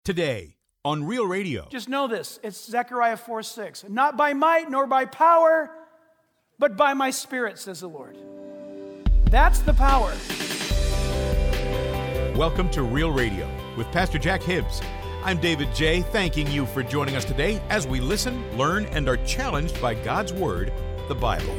Today on Real Radio. Just know this, it's Zechariah 4:6. Not by might nor by power, but by my Spirit, says the Lord. That's the power. Welcome to Real Radio with Pastor Jack Hibbs. I'm David J., thanking you for joining us today as we listen, learn, and are challenged by God's Word, the Bible.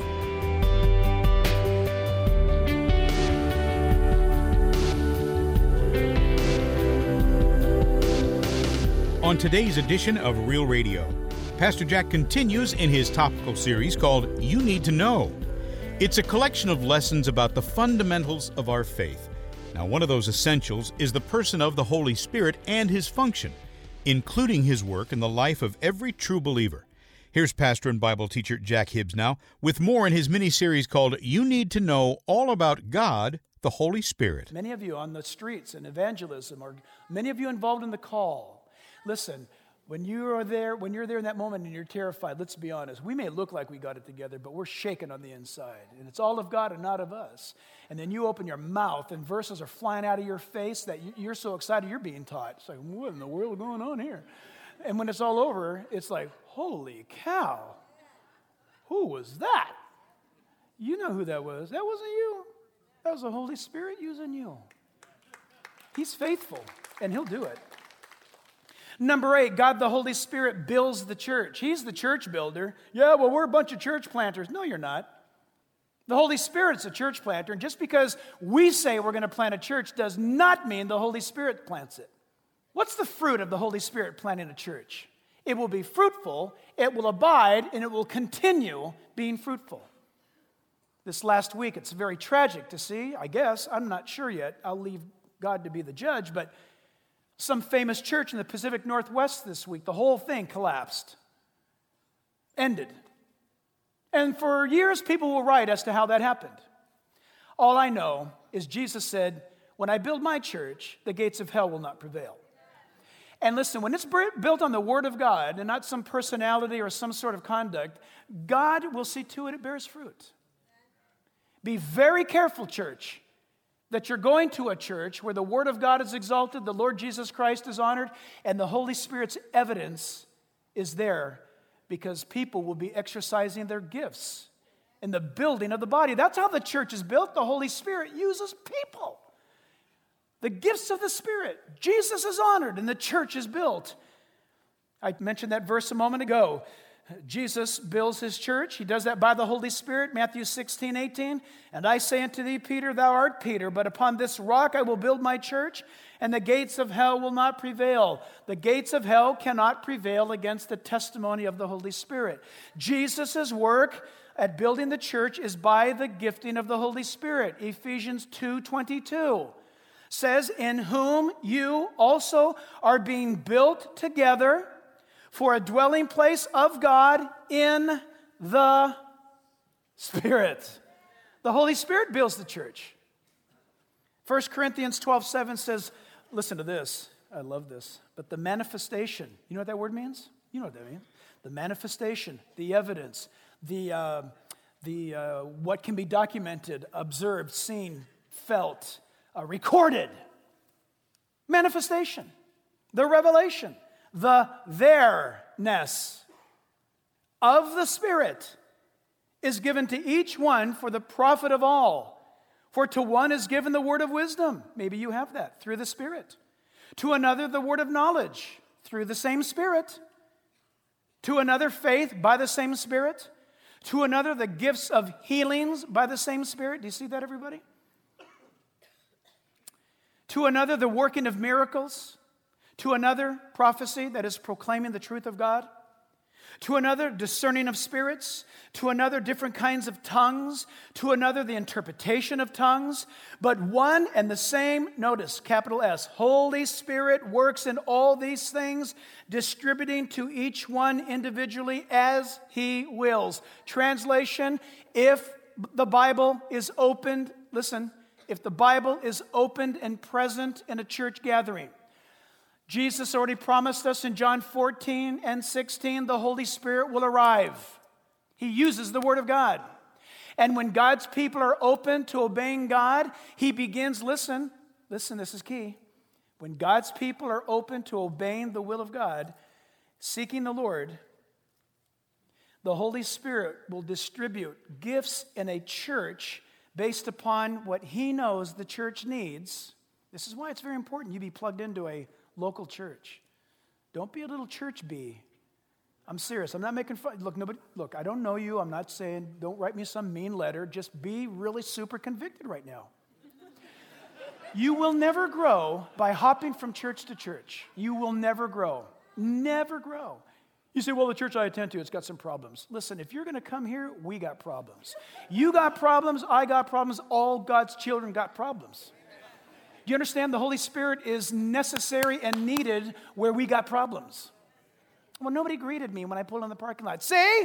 On today's edition of Real Radio, Pastor Jack continues in his topical series called You Need to Know. It's a collection of lessons about the fundamentals of our faith. Now, one of those essentials is the person of the Holy Spirit and His function, including His work in the life of every true believer. Here's pastor and Bible teacher Jack Hibbs now with more in his mini-series called You Need to Know All About God, the Holy Spirit. Many of you on the streets in evangelism, or many of you involved in the call. Listen, when you're there in that moment and you're terrified, let's be honest, we may look like we got it together, but we're shaking on the inside. And it's all of God and not of us. And then you open your mouth and verses are flying out of your face that you're so excited you're being taught. It's like, what in the world is going on here? And when it's all over, it's like, holy cow, who was that? You know who that was. That wasn't you. That was the Holy Spirit using you. He's faithful, and He'll do it. Number 8, God the Holy Spirit builds the church. He's the church builder. Yeah, well, we're a bunch of church planters. No, you're not. The Holy Spirit's a church planter, and just because we say we're going to plant a church does not mean the Holy Spirit plants it. What's the fruit of the Holy Spirit planting a church? It will be fruitful, it will abide, and it will continue being fruitful. This last week, it's very tragic to see, I guess. I'm not sure yet. I'll leave God to be the judge, but some famous church in the Pacific Northwest this week, the whole thing collapsed, ended. And for years, people will write as to how that happened. All I know is Jesus said, when I build my church, the gates of hell will not prevail. And listen, when it's built on the Word of God and not some personality or some sort of conduct, God will see to it bears fruit. Be very careful, church, that you're going to a church where the Word of God is exalted, the Lord Jesus Christ is honored, and the Holy Spirit's evidence is there because people will be exercising their gifts in the building of the body. That's how the church is built. The Holy Spirit uses people. The gifts of the Spirit. Jesus is honored and the church is built. I mentioned that verse a moment ago. Jesus builds His church. He does that by the Holy Spirit. Matthew 16:18. And I say unto thee, Peter, thou art Peter, but upon this rock I will build my church, and the gates of hell will not prevail. The gates of hell cannot prevail against the testimony of the Holy Spirit. Jesus' work at building the church is by the gifting of the Holy Spirit. Ephesians 2:22 says, in whom you also are being built together for a dwelling place of God in the Spirit. The Holy Spirit builds the church. 1 Corinthians 12:7 says, listen to this. I love this. But the manifestation, you know what that word means? You know what that means. The manifestation, the evidence, the what can be documented, observed, seen, felt, recorded. Manifestation, the revelation. The there-ness of the Spirit is given to each one for the profit of all. For to one is given the word of wisdom. Maybe you have that through the Spirit. To another, the word of knowledge through the same Spirit. To another, faith by the same Spirit. To another, the gifts of healings by the same Spirit. Do you see that, everybody? To another, the working of miracles. To another, prophecy, that is proclaiming the truth of God. To another, discerning of spirits. To another, different kinds of tongues. To another, the interpretation of tongues. But one and the same, notice, capital S, Holy Spirit works in all these things, distributing to each one individually as He wills. Translation, if the Bible is opened, listen, if the Bible is opened and present in a church gathering, Jesus already promised us in John 14 and 16, the Holy Spirit will arrive. He uses the Word of God. And when God's people are open to obeying God, He begins, listen, this is key. When God's people are open to obeying the will of God, seeking the Lord, the Holy Spirit will distribute gifts in a church based upon what He knows the church needs. This is why it's very important you be plugged into a local church. Don't be a little church bee. I'm serious. I'm not making fun. Look, I don't know you. I'm not saying don't write me some mean letter. Just be really super convicted right now. You will never grow by hopping from church to church. You will never grow. Never grow. You say, well, the church I attend to, it's got some problems. Listen, if you're going to come here, we got problems. You got problems, I got problems, all God's children got problems. Do you understand? The Holy Spirit is necessary and needed where we got problems. Well, nobody greeted me when I pulled in the parking lot. See?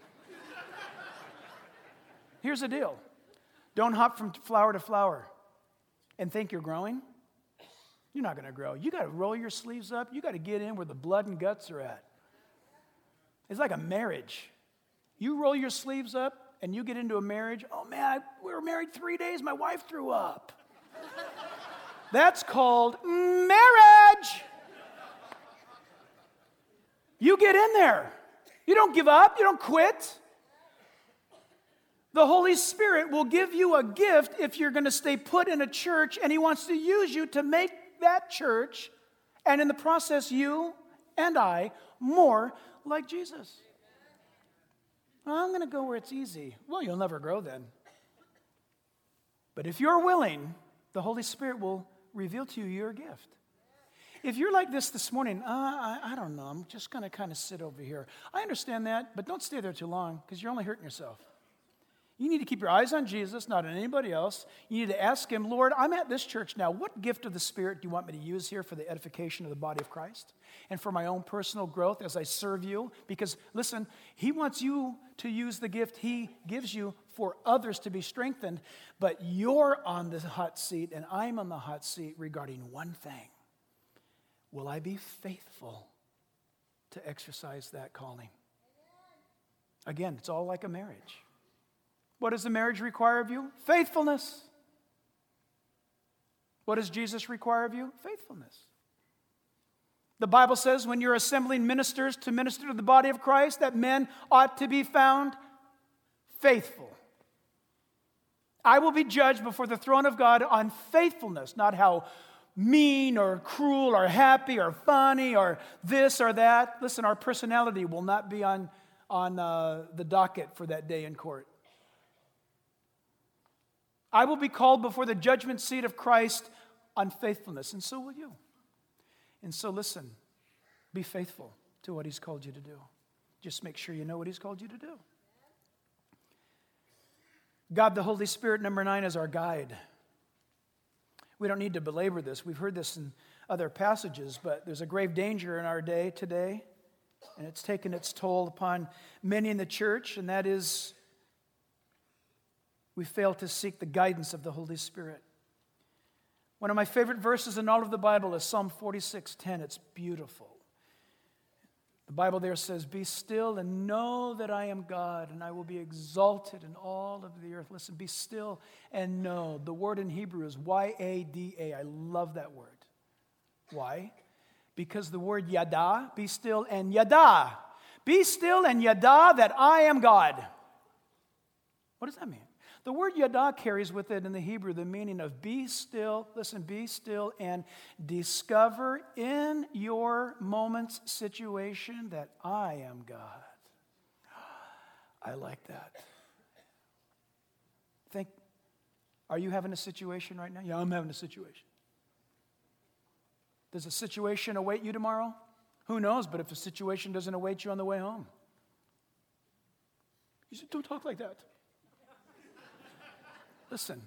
Here's the deal. Don't hop from flower to flower and think you're growing. You're not going to grow. You got to roll your sleeves up. You got to get in where the blood and guts are at. It's like a marriage. You roll your sleeves up and you get into a marriage. Oh man, we were married 3 days. My wife threw up. That's called marriage. You get in there. You don't give up. You don't quit. The Holy Spirit will give you a gift if you're going to stay put in a church, and He wants to use you to make that church, and in the process, you and I, more like Jesus. Well, I'm going to go where it's easy. Well, you'll never grow then. But if you're willing, the Holy Spirit will reveal to you your gift. If you're like this morning, I don't know, I'm just going to kind of sit over here. I understand that, but don't stay there too long because you're only hurting yourself. You need to keep your eyes on Jesus, not on anybody else. You need to ask Him, Lord, I'm at this church now. What gift of the Spirit do you want me to use here for the edification of the body of Christ and for my own personal growth as I serve you? Because, listen, He wants you to use the gift He gives you for others to be strengthened, but you're on the hot seat and I'm on the hot seat regarding one thing. Will I be faithful to exercise that calling? Again, it's all like a marriage. What does the marriage require of you? Faithfulness. What does Jesus require of you? Faithfulness. The Bible says when you're assembling ministers to minister to the body of Christ, that men ought to be found faithful. I will be judged before the throne of God on faithfulness, not how mean or cruel or happy or funny or this or that. Listen, our personality will not be on the docket for that day in court. I will be called before the judgment seat of Christ on faithfulness, and so will you. And so listen, be faithful to what He's called you to do. Just make sure you know what He's called you to do. God, the Holy Spirit, number 9, is our guide. We don't need to belabor this. We've heard this in other passages, but there's a grave danger in our day today, and it's taken its toll upon many in the church, and that is we fail to seek the guidance of the Holy Spirit. One of my favorite verses in all of the Bible is Psalm 46:10. It's beautiful. The Bible there says, "Be still and know that I am God, and I will be exalted in all of the earth." Listen, be still and know. The word in Hebrew is Y-A-D-A. I love that word. Why? Because the word yada, be still and yada. Be still and yada that I am God. What does that mean? The word yada carries with it in the Hebrew the meaning of be still, listen, be still and discover in your moment's situation that I am God. I like that. Are you having a situation right now? Yeah, I'm having a situation. Does a situation await you tomorrow? Who knows, but if a situation doesn't await you on the way home. You said, don't talk like that. Listen,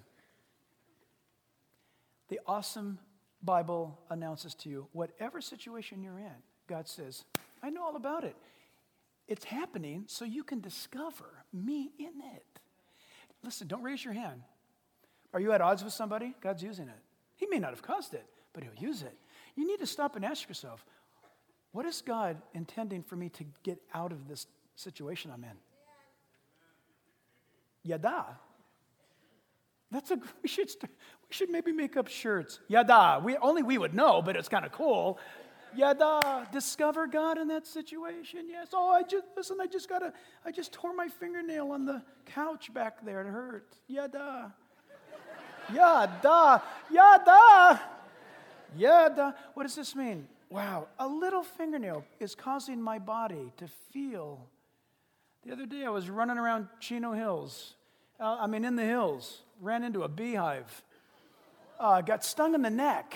the awesome Bible announces to you, whatever situation you're in, God says, I know all about it. It's happening so you can discover me in it. Listen, don't raise your hand. Are you at odds with somebody? God's using it. He may not have caused it, but He'll use it. You need to stop and ask yourself, what is God intending for me to get out of this situation I'm in? Yada. We should maybe make up shirts. Yada. Only we would know, but it's kind of cool. Yada. Discover God in that situation. Yes. Oh, I just tore my fingernail on the couch back there. It hurt. Yada. Yada. Yada. Yada. What does this mean? Wow. A little fingernail is causing my body to feel. The other day I was running around Chino Hills. In the hills. Ran into a beehive. Got stung in the neck.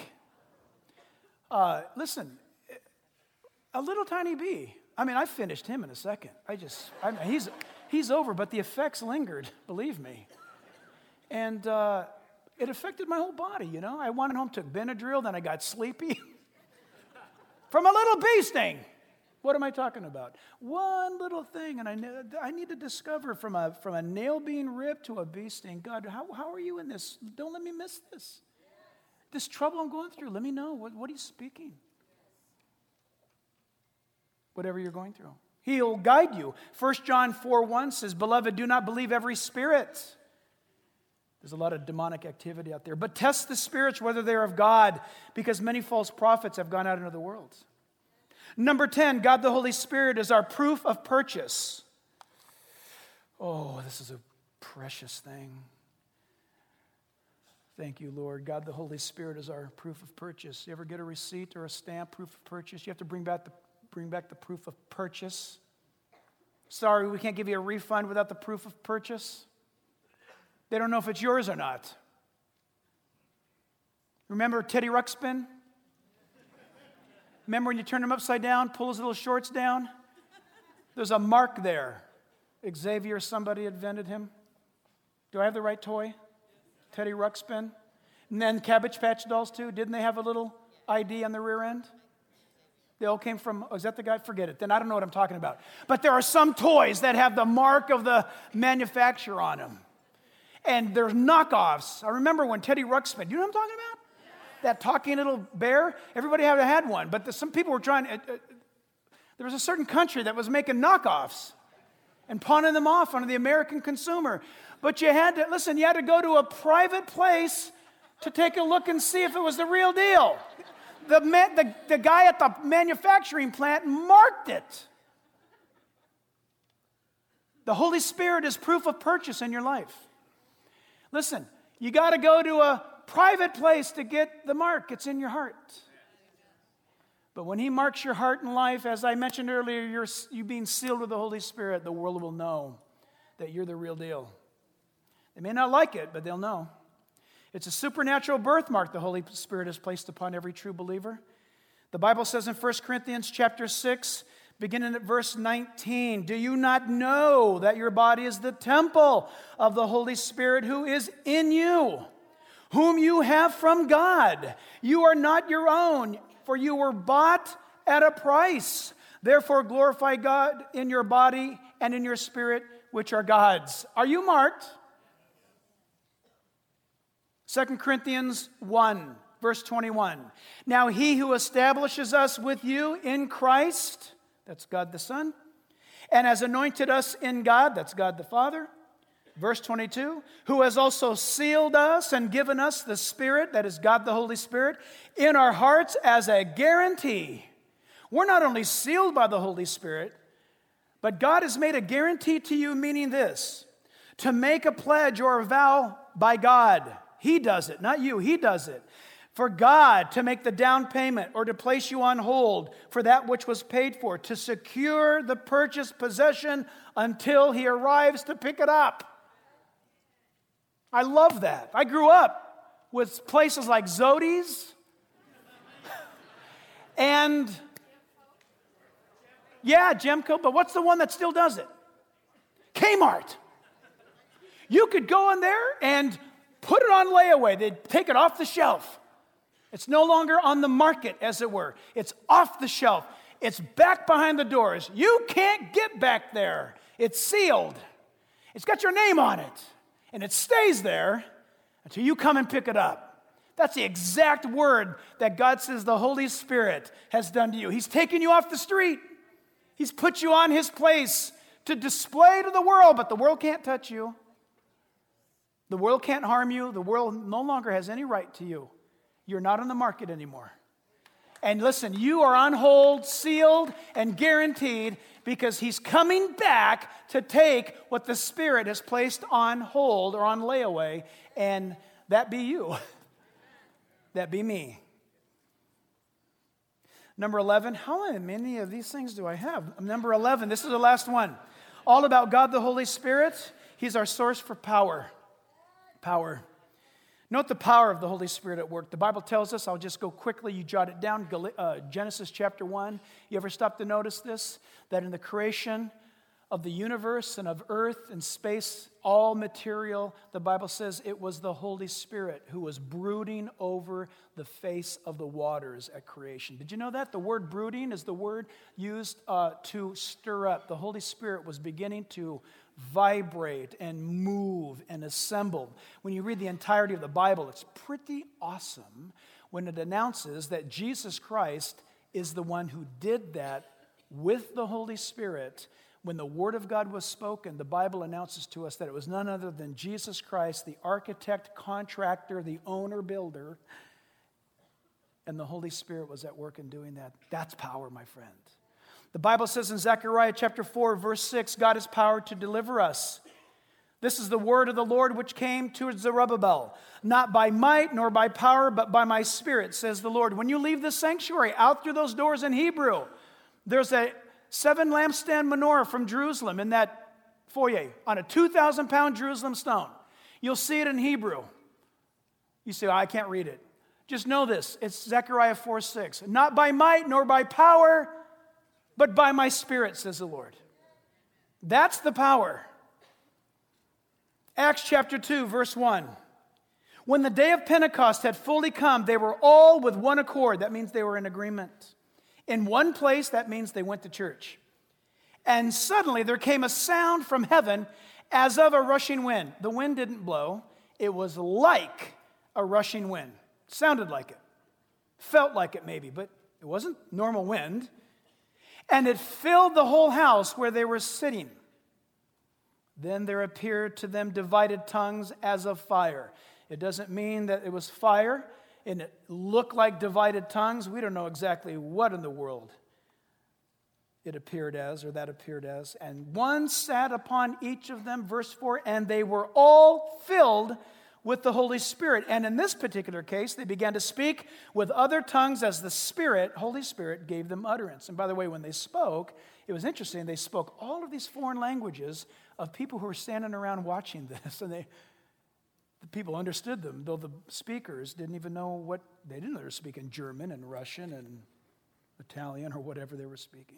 Listen, a little tiny bee. I finished him in a second. He's over, but the effects lingered, believe me. And it affected my whole body, I went home, took Benadryl, then I got sleepy. From a little bee sting. What am I talking about? One little thing, and I need to discover from a nail being ripped to a bee sting. God, how are you in this? Don't let me miss this. This trouble I'm going through, let me know. What are you speaking? Whatever you're going through. He'll guide you. 1 John 4:1 says, Beloved, do not believe every spirit. There's a lot of demonic activity out there. But test the spirits whether they're of God, because many false prophets have gone out into the world. Number 10, God the Holy Spirit is our proof of purchase. Oh, this is a precious thing. Thank you, Lord. God the Holy Spirit is our proof of purchase. You ever get a receipt or a stamp, proof of purchase? You have to bring back the proof of purchase. Sorry, we can't give you a refund without the proof of purchase. They don't know if it's yours or not. Remember Teddy Ruxpin? Remember when you turn him upside down, pull his little shorts down? There's a mark there. Xavier, somebody invented him. Do I have the right toy? Teddy Ruxpin. And then Cabbage Patch Dolls too. Didn't they have a little ID on the rear end? They all came from, is that the guy? Forget it. Then I don't know what I'm talking about. But there are some toys that have the mark of the manufacturer on them. And there's knockoffs. I remember when Teddy Ruxpin, you know what I'm talking about? That talking little bear? Everybody had one. But some people were trying, there was a certain country that was making knockoffs and pawning them off on the American consumer. But you had to go to a private place to take a look and see if it was the real deal. The guy at the manufacturing plant marked it. The Holy Spirit is proof of purchase in your life. Listen, you got to go to a private place to get the mark. It's in your heart. But when He marks your heart and life, as I mentioned earlier, you're being sealed with the Holy Spirit, the world will know that you're the real deal. They may not like it, but they'll know. It's a supernatural birthmark the Holy Spirit has placed upon every true believer. The Bible says in 1 Corinthians chapter 6, beginning at verse 19, do you not know that your body is the temple of the Holy Spirit who is in you, whom you have from God? You are not your own, for you were bought at a price. Therefore glorify God in your body and in your spirit, which are God's. Are you marked? 2 Corinthians 1, verse 21. Now He who establishes us with you in Christ, that's God the Son, and has anointed us in God, that's God the Father. Verse 22, who has also sealed us and given us the Spirit, that is God the Holy Spirit, in our hearts as a guarantee. We're not only sealed by the Holy Spirit, but God has made a guarantee to you, meaning this, to make a pledge or a vow by God. He does it, not you. He does it. For God to make the down payment or to place you on hold for that which was paid for, to secure the purchased possession until He arrives to pick it up. I love that. I grew up with places like Zodi's and, Gemco, but what's the one that still does it? Kmart. You could go in there and put it on layaway. They'd take it off the shelf. It's no longer on the market, as it were. It's off the shelf. It's back behind the doors. You can't get back there. It's sealed. It's got your name on it. And it stays there until you come and pick it up. That's the exact word that God says the Holy Spirit has done to you. He's taken you off the street. He's put you on His place to display to the world, but the world can't touch you. The world can't harm you. The world no longer has any right to you. You're not on the market anymore. And listen, you are on hold, sealed, and guaranteed because he's coming back to take what the Spirit has placed on hold or on layaway, and that be you. That be me. Number 11, how many of these things do I have? Number 11, this is the last one. All about God the Holy Spirit. He's our source for power. Power. Note the power of the Holy Spirit at work. The Bible tells us, I'll just go quickly, you jot it down, Genesis chapter 1. You ever stop to notice this? That in the creation of the universe and of earth and space, all material, the Bible says it was the Holy Spirit who was brooding over the face of the waters at creation. Did you know that? The word brooding is the word used to stir up. The Holy Spirit was beginning to vibrate and move and assemble. When you read the entirety of the Bible, it's pretty awesome when it announces that Jesus Christ is the one who did that with the Holy Spirit. When the Word of God was spoken, the Bible announces to us that it was none other than Jesus Christ, the architect, contractor, the owner, builder, and the Holy Spirit was at work in doing that. That's power, my friend. The Bible says in Zechariah chapter 4, verse 6, God has power to deliver us. This is the word of the Lord which came to Zerubbabel, not by might nor by power, but by my Spirit, says the Lord. When you leave the sanctuary, out through those doors in Hebrew, there's a 7 lampstand menorah from Jerusalem in that foyer on a 2,000-pound Jerusalem stone. You'll see it in Hebrew. You say, I can't read it. Just know this. It's Zechariah 4:6. Not by might nor by power, but by my Spirit, says the Lord. That's the power. Acts chapter 2, verse 1. When the day of Pentecost had fully come, they were all with one accord. That means they were in agreement. In one place, that means they went to church. And suddenly there came a sound from heaven as of a rushing wind. The wind didn't blow. It was like a rushing wind. Sounded like it. Felt like it maybe, but it wasn't normal wind. And it filled the whole house where they were sitting. Then there appeared to them divided tongues as of fire. It doesn't mean that it was fire and it looked like divided tongues. We don't know exactly what in the world it appeared as, or that appeared as. And one sat upon each of them, verse 4, and they were all filled with the Holy Spirit. And in this particular case, they began to speak with other tongues as the Spirit, Holy Spirit, gave them utterance. And by the way, when they spoke, it was interesting. They spoke all of these foreign languages of people who were standing around watching this. And the people understood them, though the speakers didn't even know what, they didn't know they were speaking German and Russian and Italian or whatever they were speaking.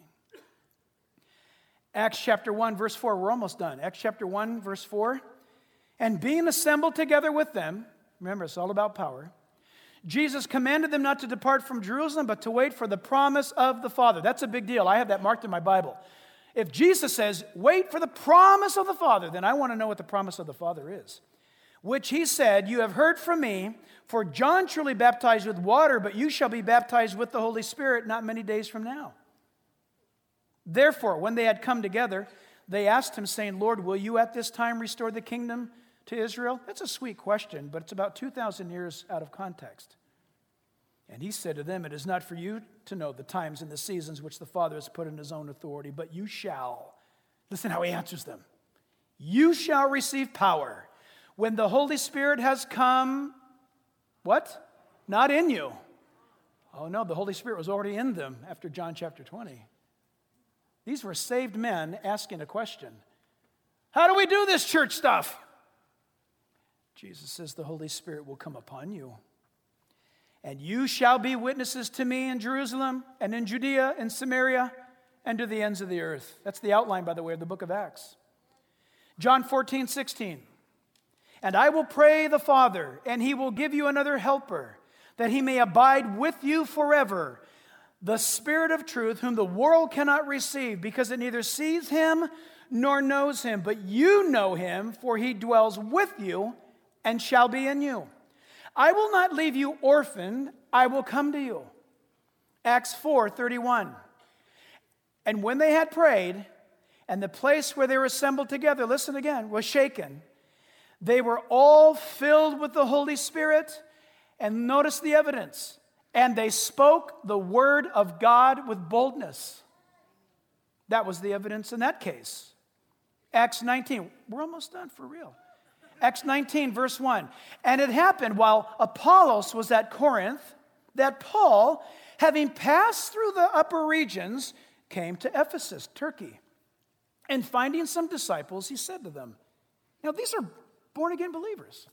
Acts chapter 1, verse 4, we're almost done. Acts chapter 1, verse 4. And being assembled together with them, remember it's all about power, Jesus commanded them not to depart from Jerusalem, but to wait for the promise of the Father. That's a big deal. I have that marked in my Bible. If Jesus says, wait for the promise of the Father, then I want to know what the promise of the Father is. Which he said, you have heard from me, for John truly baptized with water, but you shall be baptized with the Holy Spirit not many days from now. Therefore, when they had come together, they asked him, saying, Lord, will you at this time restore the kingdom to Israel? That's a sweet question, but it's about 2,000 years out of context. And he said to them, it is not for you to know the times and the seasons which the Father has put in his own authority, but you shall. Listen how he answers them. You shall receive power when the Holy Spirit has come, what? Not in you. Oh no, the Holy Spirit was already in them after John chapter 20. These were saved men asking a question. How do we do this church stuff? Jesus says the Holy Spirit will come upon you. And you shall be witnesses to me in Jerusalem and in Judea and Samaria and to the ends of the earth. That's the outline, by the way, of the book of Acts. John 14:16. And I will pray the Father, and he will give you another helper, that he may abide with you forever, the Spirit of truth, whom the world cannot receive, because it neither sees him nor knows him. But you know him, for he dwells with you and shall be in you. I will not leave you orphaned, I will come to you. Acts 4:31. And when they had prayed, and the place where they were assembled together, listen again, was shaken, They were all filled with the Holy Spirit. And notice the evidence. And they spoke the word of God with boldness. That was the evidence in that case. Acts 19. We're almost done for real. Acts 19, verse 1. And it happened while Apollos was at Corinth that Paul, having passed through the upper regions, came to Ephesus, Turkey. And finding some disciples, he said to them, now these are born-again believers.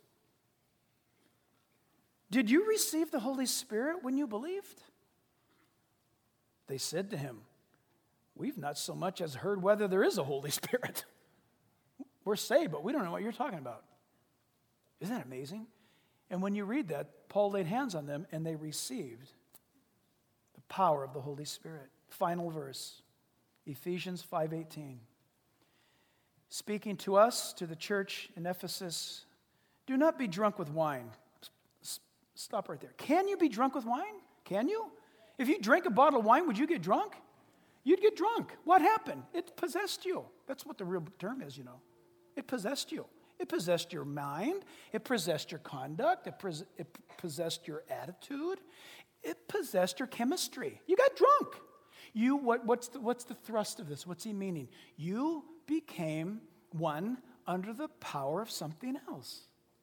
Did you receive the Holy Spirit when you believed? They said to him, we've not so much as heard whether there is a Holy Spirit. We're saved, but we don't know what you're talking about. Isn't that amazing? And when you read that, Paul laid hands on them and they received the power of the Holy Spirit. Final verse, Ephesians 5:18. Speaking to us, to the church in Ephesus, do not be drunk with wine. Stop right there. Can you be drunk with wine? Can you? If you drank a bottle of wine, would you get drunk? You'd get drunk. What happened? It possessed you. That's what the real term is, you know. It possessed you. It possessed your mind. It possessed your conduct. It possessed your attitude. It possessed your chemistry. You got drunk. What's the thrust of this? What's he meaning? You became one under the power of something else.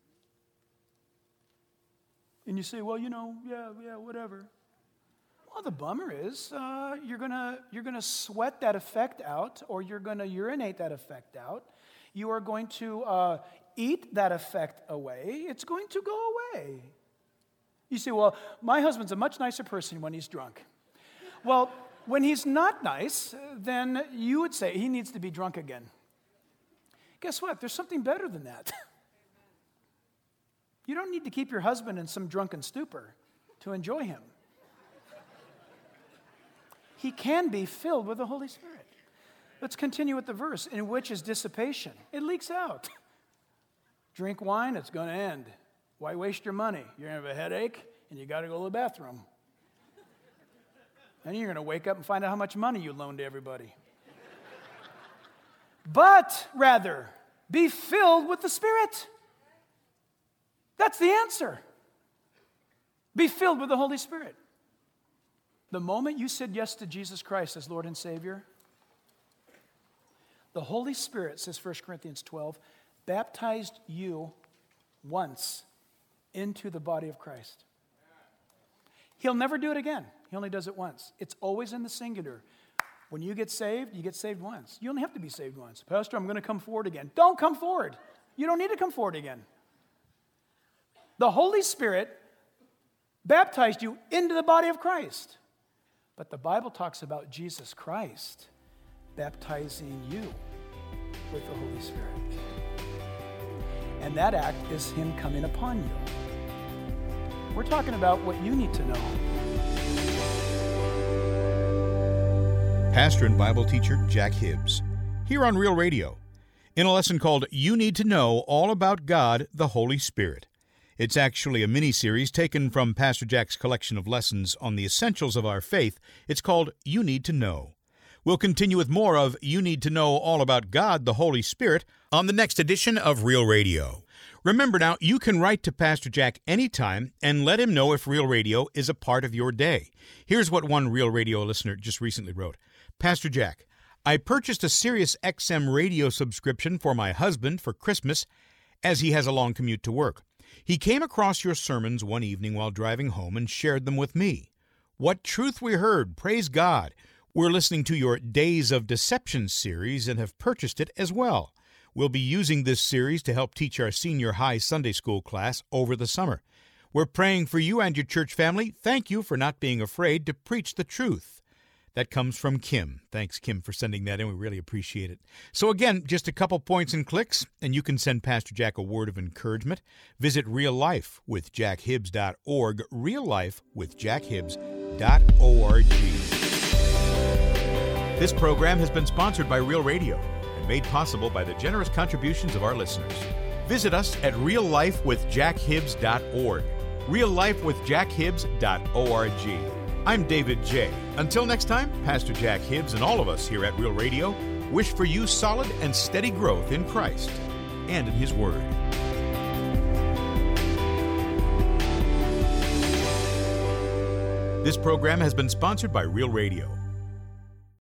And you say, well, you know, yeah, whatever. Well, the bummer is you're gonna sweat that effect out, or you're gonna urinate that effect out. You are going to eat that effect away. It's going to go away. You say, well, my husband's a much nicer person when he's drunk. Well, when he's not nice, then you would say he needs to be drunk again. Guess what? There's something better than that. You don't need to keep your husband in some drunken stupor to enjoy him. He can be filled with the Holy Spirit. Let's continue with the verse, in which is dissipation. It leaks out. Drink wine, it's going to end. Why waste your money? You're going to have a headache, and you got to go to the bathroom. And you're going to wake up and find out how much money you loaned to everybody. But rather, be filled with the Spirit. That's the answer. Be filled with the Holy Spirit. The moment you said yes to Jesus Christ as Lord and Savior, the Holy Spirit, says 1 Corinthians 12, baptized you once into the body of Christ. He'll never do it again. He only does it once. It's always in the singular. When you get saved once. You only have to be saved once. Pastor, I'm going to come forward again. Don't come forward. You don't need to come forward again. The Holy Spirit baptized you into the body of Christ. But the Bible talks about Jesus Christ baptizing you with the Holy Spirit. And that act is Him coming upon you. We're talking about what you need to know. Pastor and Bible teacher Jack Hibbs, here on Real Radio, in a lesson called You Need to Know All About God, the Holy Spirit. It's actually a mini-series taken from Pastor Jack's collection of lessons on the essentials of our faith. It's called You Need to Know. We'll continue with more of You Need to Know All About God, the Holy Spirit, on the next edition of Real Radio. Remember now, you can write to Pastor Jack anytime and let him know if Real Radio is a part of your day. Here's what one Real Radio listener just recently wrote. Pastor Jack, I purchased a Sirius XM radio subscription for my husband for Christmas as he has a long commute to work. He came across your sermons one evening while driving home and shared them with me. What truth we heard, praise God. We're listening to your Days of Deception series and have purchased it as well. We'll be using this series to help teach our senior high Sunday school class over the summer. We're praying for you and your church family. Thank you for not being afraid to preach the truth. That comes from Kim. Thanks, Kim, for sending that in. We really appreciate it. So again, just a couple points and clicks, and you can send Pastor Jack a word of encouragement. Visit reallifewithjackhibbs.org, reallifewithjackhibbs.org. This program has been sponsored by Real Radio and made possible by the generous contributions of our listeners. Visit us at reallifewithjackhibbs.org, reallifewithjackhibbs.org. I'm David J. Until next time, Pastor Jack Hibbs and all of us here at Real Radio wish for you solid and steady growth in Christ and in His Word. This program has been sponsored by Real Radio.